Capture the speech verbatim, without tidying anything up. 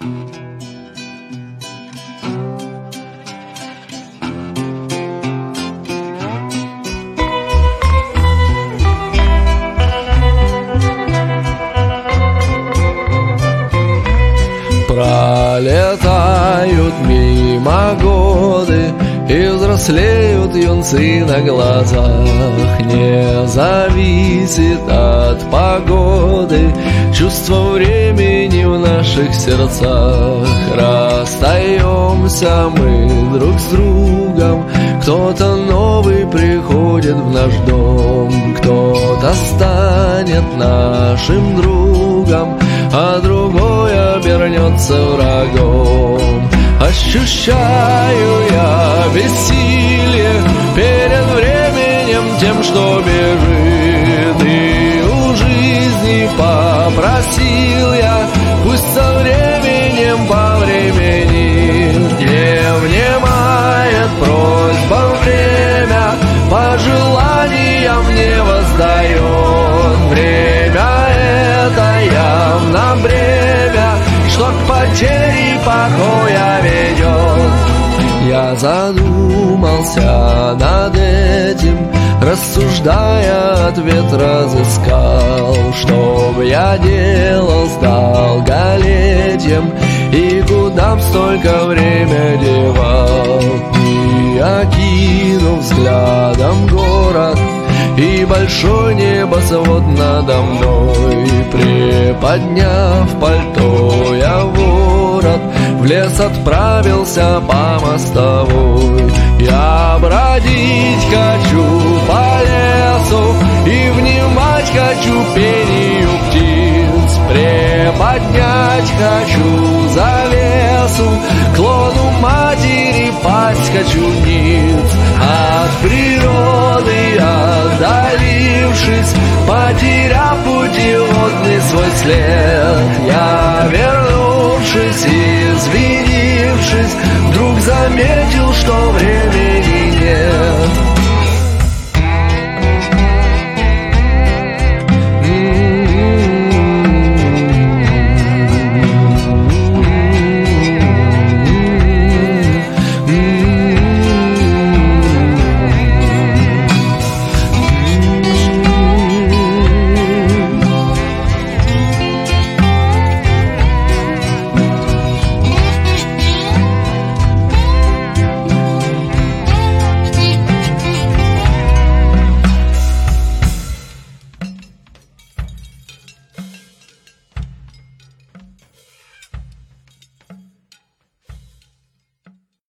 Пролетают мимо годы, и взрослеют юнцы на глазах. Не зависит от погоды чувство времени в наших сердцах. Расстаемся мы друг с другом, кто-то новый приходит в наш дом, кто-то станет нашим другом, а другой обернется врагом. Ощущаю я бессилие перед временем тем, что бежит, и у жизни попросил я, пусть со временем повременит. Не внимает просьбам время, пожеланиям не воздает. Время это явно бремя, что к потере покоя ведет. Я задумался над этим, рассуждая, ответ разыскал. Что б я делал с долголетием, и куда б столько время девал? И окинув взглядом город и большой небосвод надо мной, приподняв пальто я ворот, в лес отправился по мостовой. Я бродить хочу по лесу и внимать хочу пению птиц, приподнять хочу завесу, к лону матери пасть хочу ниц. От природы отдалившись, потеряв путеводный свой след, я, вернувшись и извинившись, вдруг заметил, что